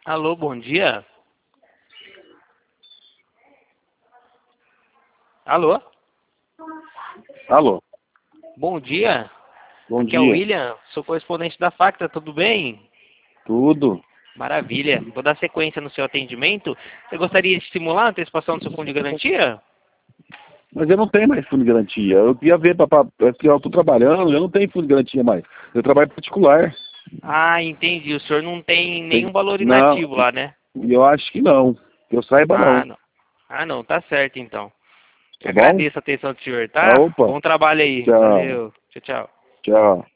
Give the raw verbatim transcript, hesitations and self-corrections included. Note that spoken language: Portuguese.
Alô, bom dia. Alô, Alô, bom dia. bom Aqui é o dia. William, sou correspondente da Facta, tudo bem? Tudo? Maravilha. Vou dar sequência no seu atendimento. Você gostaria de estimular a antecipação do seu fundo de garantia? Mas eu não tenho mais fundo de garantia. Eu queria ver, papá, porque eu estou trabalhando, eu não tenho fundo de garantia mais. Eu trabalho particular. Ah, entendi. O senhor não tem nenhum Tem... valor Não, inativo lá, né? e eu acho que não. Que eu saiba Ah, não. não. Ah, não. Tá certo, então. Eu Tá bom? agradeço a atenção do senhor, Ah, tá? opa. Bom trabalho aí. Tchau. Valeu. Tchau, tchau. Tchau.